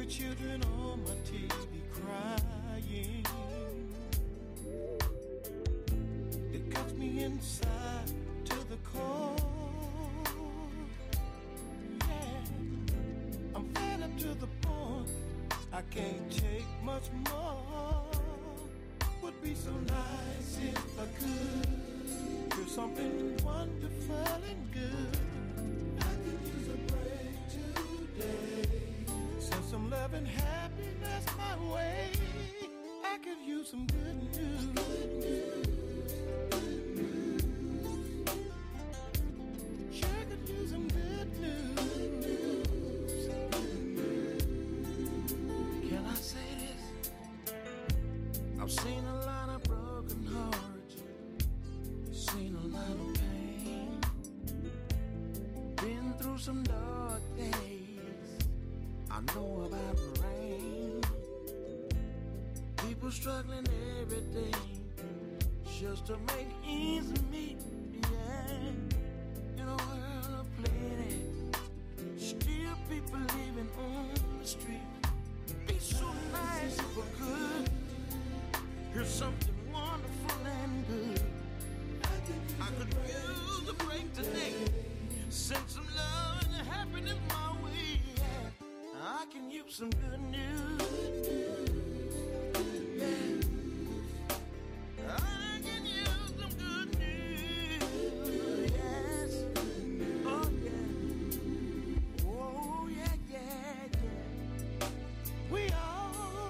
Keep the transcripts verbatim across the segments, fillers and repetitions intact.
children on my T V crying. It cuts me inside to the core. Yeah, I'm fed up to the point I can't take much more. Would be so nice if I could do something wonderful and good. I could use a break today. Send some love and happiness my way. I could use some good news. Good news. Good news. Sure could use some good news. Good news. Good news. Can I say this? I've seen a lot of broken hearts, seen a lot of pain, been through some dark days. I know about the rain. People struggling every day just to make ends meet. Yeah, in a world of plenty, still people living on the street. Be so nice if I could. Here's something wonderful and good. I could use a break today. Send some love and happiness my way. Yeah. I can use some good news. Yeah. I can use some good news. Yes. Oh yeah. Oh yeah, yeah, yeah. We all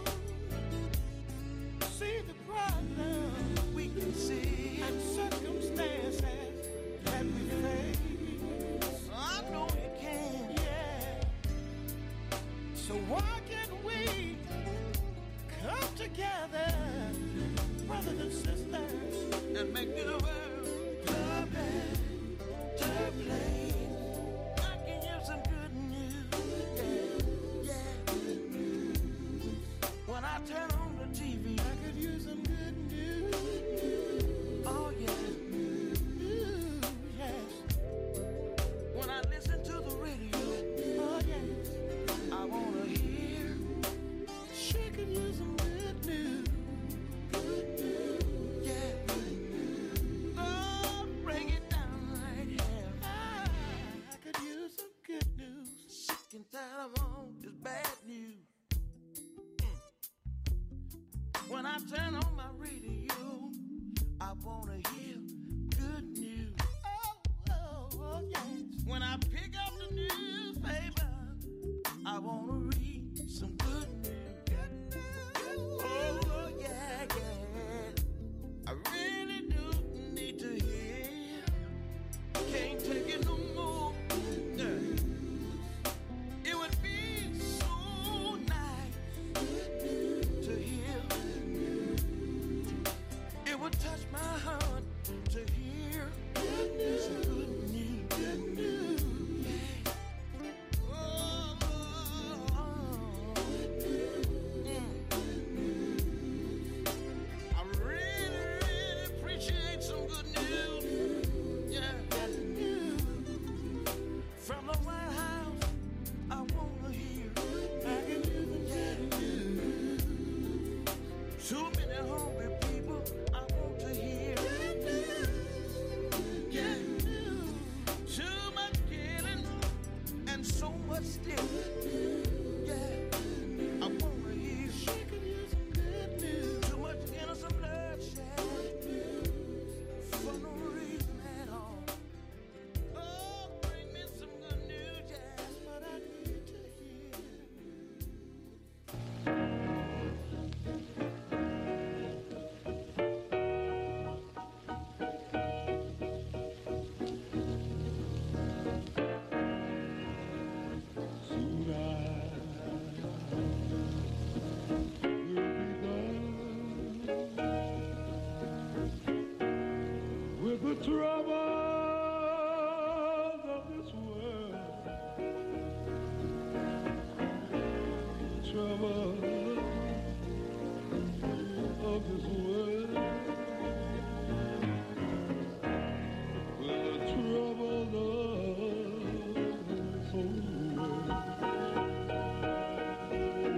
see the problem we can see and circumstances that we face. I know you can, yeah. So why can't we come together, brothers and sisters, and make it a world perfect to play? I can use some good news, yeah, yeah. When I turn on the T V, I could use some good news. Oh yeah, ooh, yes. When I listen to the radio, oh yes, I wanna hear. She could use some good news. Good news, yeah. Oh, bring it down right here. I, I could use some good news. Sick and tired of all this bad news. When I turn on my radio, I wanna hear good news. Oh, oh, oh, yes. When I pick up the newspaper, I wanna read some good news. Good news. Oh, yeah, yeah. I really do need to hear. Can't take it no more. Yeah. It would be so nice to hear. It would touch my heart to hear good news, good news, good news, yeah. Oh, oh, oh. Mm. I really, really appreciate some good news, yeah. From the White House, I wanna hear I can use the good news. Too many hungry people. I want to hear good news, yeah. Too much killing and so much stealing, yeah. I want to hear she could use some good news. Too much innocent bloodshed for no reason at all. Oh, bring me some good news, yeah. That's what I need to hear. With the troubles of this world, troubles of this world, with the troubles of this whole world.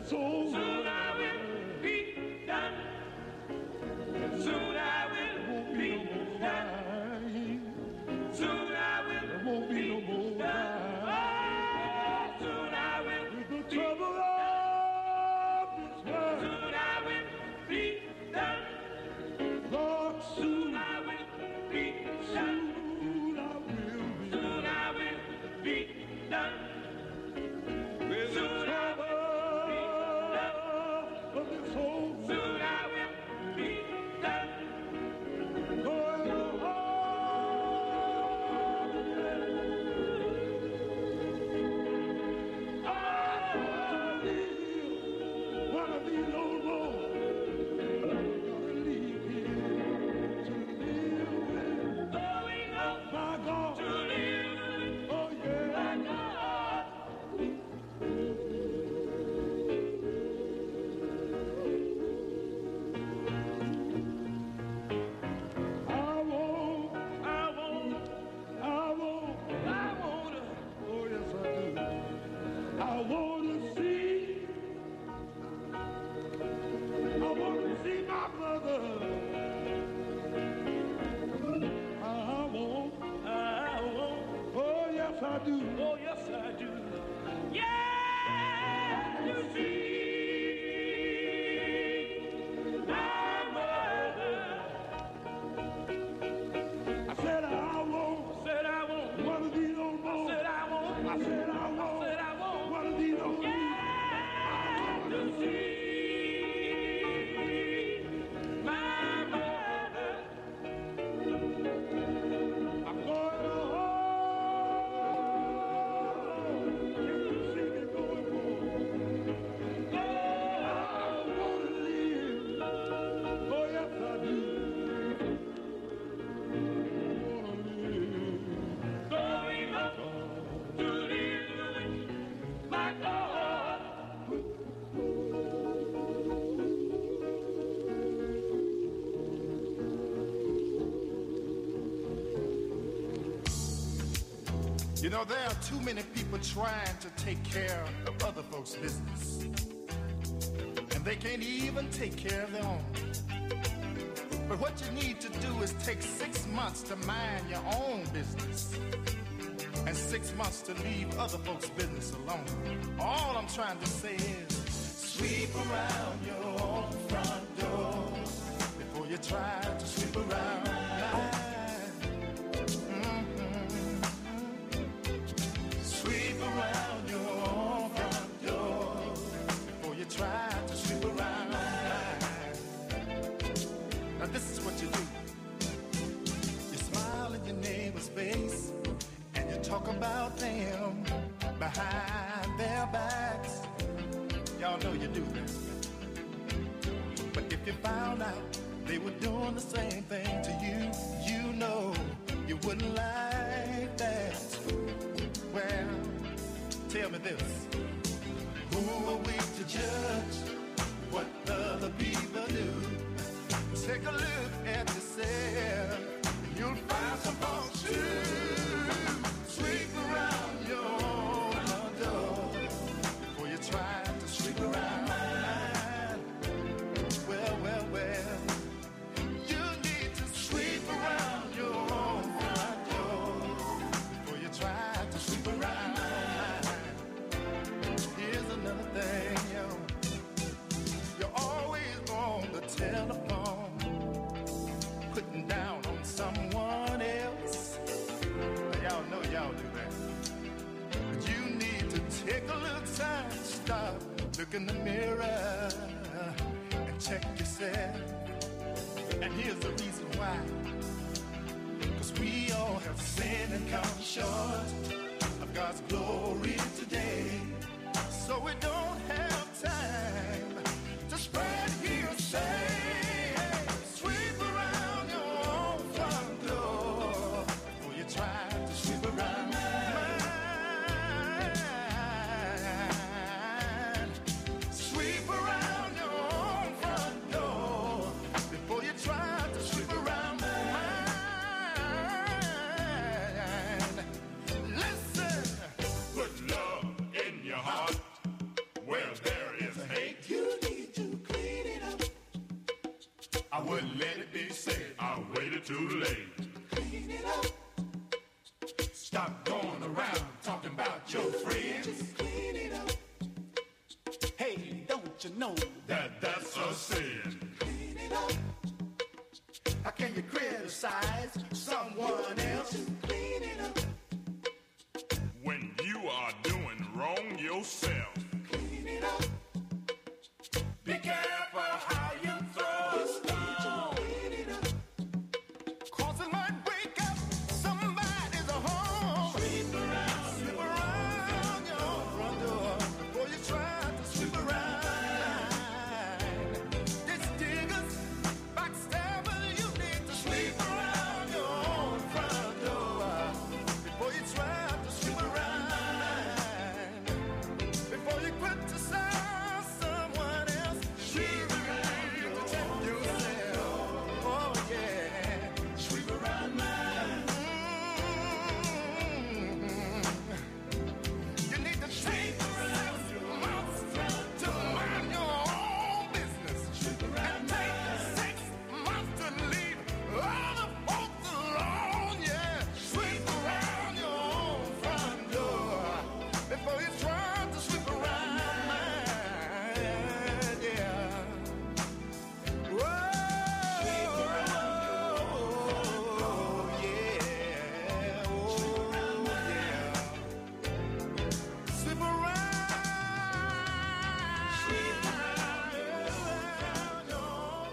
it's over. Soon I will be done. Soon I will be done. Soon I will There won't be no more be done. crying. Oh, soon I will With the be trouble done. of this world, Soon I will be done. Lord, Soon soon, I will be done. soon I will be. Soon I will be done. With the Soon I trouble of this whole Soon I will be done. going on. One of these old roads, gonna leave here to live with Going on my God. to live Oh yeah. my God. I won't, I want, I won't, I want to. oh yes I do. I want to see, I want to see my brother. I won't, I want, oh yes I do. oh yes I do. Yeah, to see my mother. I said I won't, Said I want, one of these old boys. said I want, I said I won't, said I want. one of these old Yeah, to see my mother. I'm going home. You see me going home. I want to live. Oh, yes, I do. I want to live. Going up to live with my God. You know, there are too many people trying to take care of other folks' business. And they can't even take care of their own. But what you need to do is take six months to mind your own business. And six months to leave other folks' business alone. All I'm trying to say is, sweep around your own front door before you try to sweep around mine. Sweep around your own front door before you try to sweep around mine. Now this is what you do. You smile in your neighbor's face and you talk about them behind their backs. Y'all know you do that. But if you found out they were doing the same thing to you, you know you wouldn't like that. Well, tell me this. Who are we to judge what other people do? Take a look at yourself, and you'll find some folks too. Sweep around your door before you try to sweep around mine. Well, well, well, you need to sweep around your own front door before you try to sweep around mine. Here's another thing, yo. You're always on the telephone, putting down on someone else. Now, y'all know y'all do that. But you need to take a little time to stop, look in the mirror, and check yourself. And here's the reason why. Cause we all have sinned and come short of God's glory today. So we don't have time to spread hearsay. Sweep around your own front door before you try to sweep around mine. Sweep around your own front door before you try to sweep around mine. Listen, put love in your heart. too late. Clean it up. Stop going around talking about your friends. Just clean it up. Hey, don't you know that that's a sin? Clean it up. How can you criticize someone else? Just clean it up. When you are doing wrong yourself. Clean it up. Be careful how you throw a stone. Clean it up. Cause it might break up somebody's home. Sweep around, Sweep around your front door before you try to sweep around. This diggers, backstabbers, you need to sweep around your own front door before you try to sweep around. Before you criticize someone else, sweep around you protect yourself. Oh yeah, sweep around mine. You need to take around your mouth to mind your own business. Sweep around and take six months to leave all the folks alone. Yeah, sweep around your own front door before you try to sweep around mine. Yeah. Whoa, yeah. Oh, yeah. Sweep around. Sweep around your front door.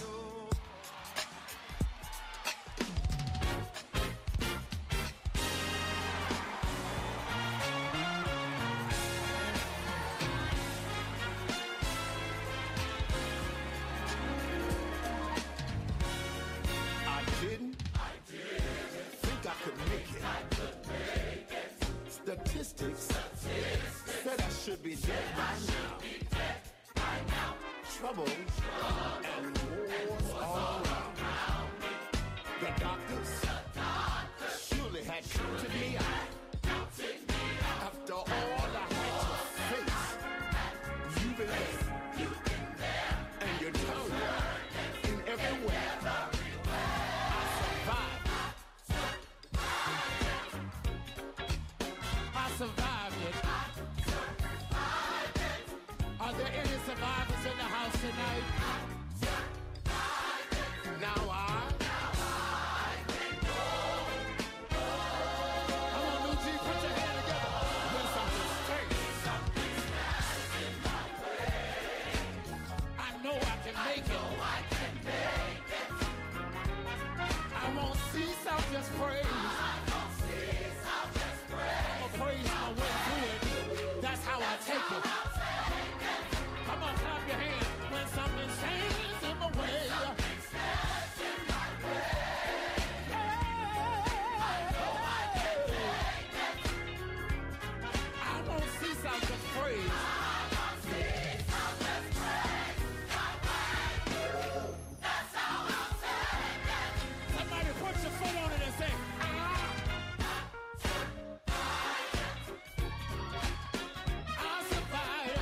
I didn't. I didn't think I could make it. I could make it. Statistics, said I should be dead by now. Trouble, and wars all around. The doctors, surely had counted me out. After all I had to face, you've been there, and you're down in every way. I survived. I survived it. Are there any survivors in the house tonight? Now I. Come on, New G, put your hand together. When something stinks. I know I can make it. I won't cease, I'll just praise. I'll praise my way through it. That's how I take it. Come on, clap your hands when something stands in my way. I won't cease, I'll just praise. Somebody put your foot on it and say, ah. I survived.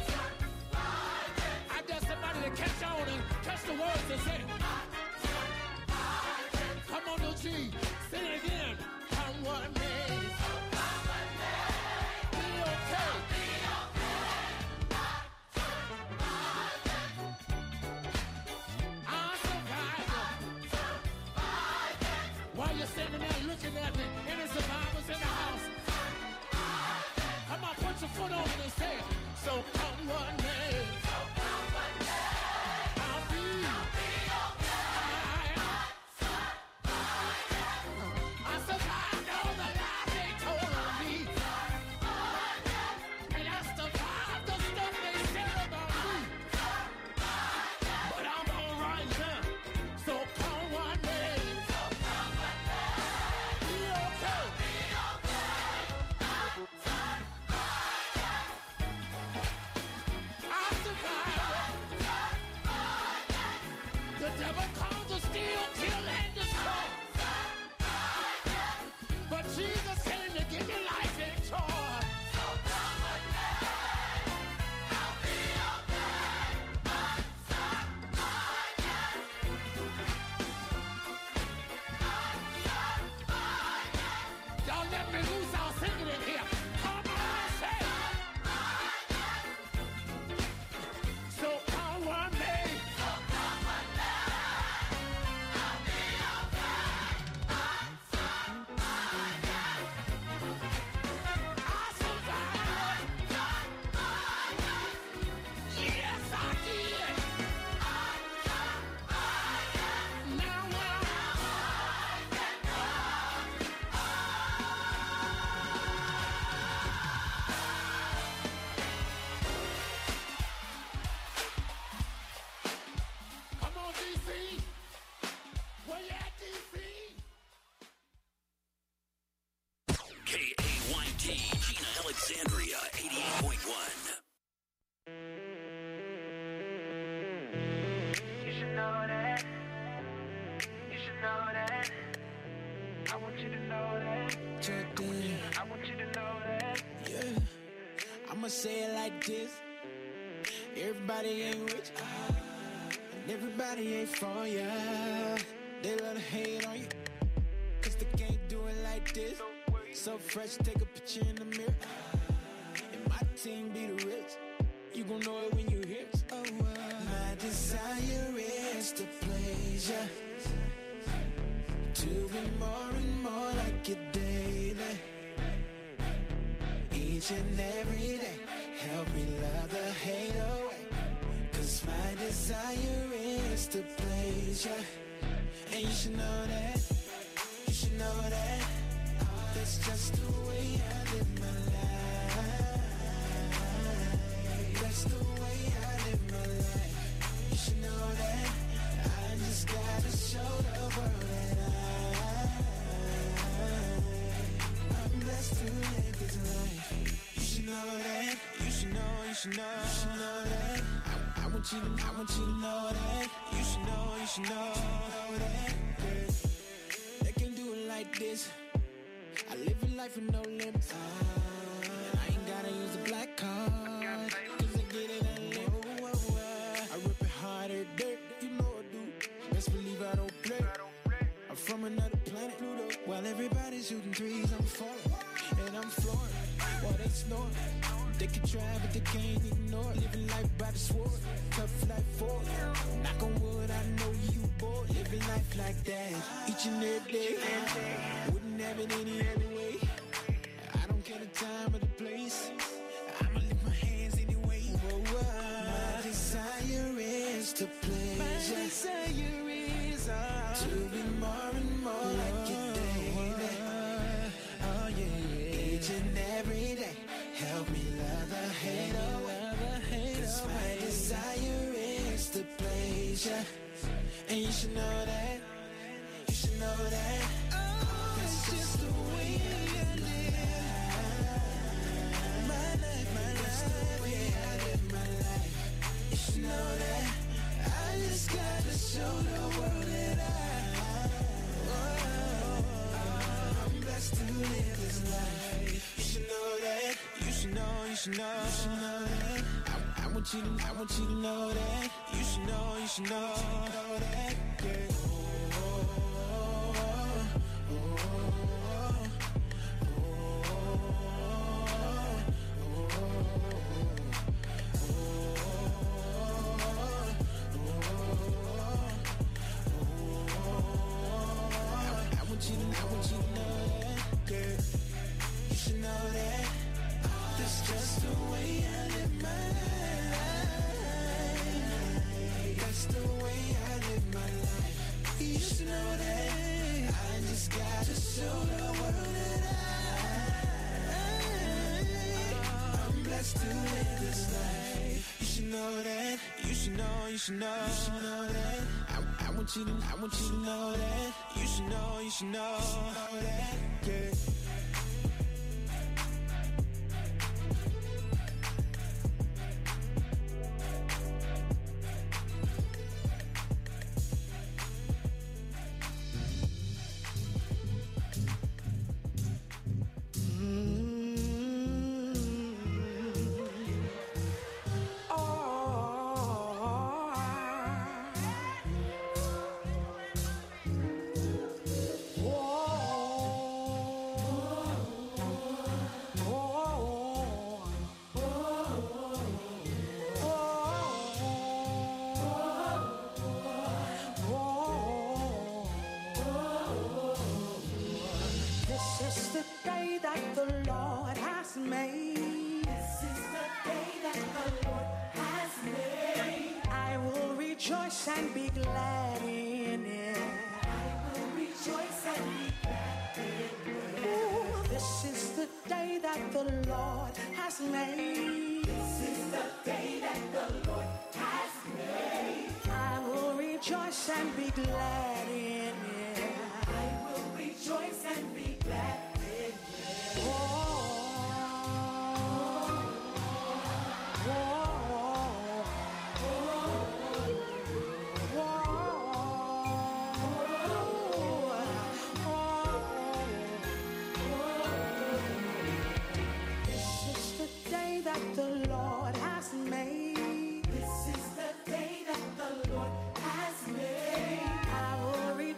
I dare somebody to catch on and catch the words and say, come on, New G, sing it again. Come what may. Be okay. I survived. While you're standing there looking at me, any survivors in the house? Come on, put your foot on it and say it. So come what may. I'll be okay. I survived all the lies they told me. And I survived the stuff they said about me. But I'm all right now. So come what may. Be okay. know that. I want you to know that. Check in. I want you to know that. Yeah. I'ma say it like this. Everybody ain't rich. And everybody ain't for ya. They love to hate on you. Cause they can't do it like this. So fresh, take a picture in the mirror. And my team be the rich. You gon' know it when you hear it. Oh, uh, my desire is to please ya. To be more and more like you daily. Each and every day. Help me love the hate away. Cause my desire is to please ya. And you should know that. You should know that. That's just the way I live my life. That's the way I live my life. You should know that. I just gotta show the world that I, I'm blessed to live this life. You should know that. You should know, you should know, you should know that. I, I want you to, I want you to know that. You should know, you should know, know that. Yeah. They can't do it like this. I live a life with no limits. And I ain't gotta use a black card. Cause I get it unlimited. I rip it hard every day. You know I do. Best believe I don't play. I'm from another planet, Pluto. While everybody's shooting threes, I'm falling. And I'm flooring. While they snoring. They can try, but they can't ignore. Living life by the sword. Tough life for it. Knock on wood, I know you bored. Living life like that. Each and every day. Wouldn't have it any other way. I don't care the time or the place. I'ma lift my hands anyway. Whoa, whoa. My desire is to please. My desire is uh, to be more and more like you daily. Oh yeah, yeah. Each and every day. Help me love the hate away. Cause my desire is to please ya. And you should know that. You should know that. Oh, it's just the way I live my life, my life. The way I live my life. You should know that. I just gotta show the world that I, oh, I'm blessed to live this life. You should know that. You should know, you should know, you should know that. I, I want you to, I want you to know that. You should know, you should know, know that. Yeah. You should know, you should know that. I, I want you to, I want you to know that. You should know, you should know, know that. Yeah. And be glad in it. I will rejoice and be glad in it. Ooh, this is the day that the Lord has made. This is the day that the Lord has made. I will rejoice and be glad in it. I will rejoice and be glad in it. Oh. Oh,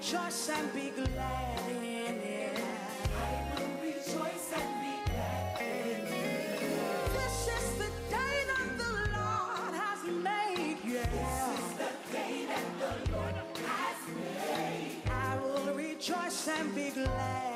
rejoice and be glad in it. I will rejoice and be glad in it. This is the day that the Lord has made. Yeah. This is the day that the Lord has made. I will rejoice and be glad.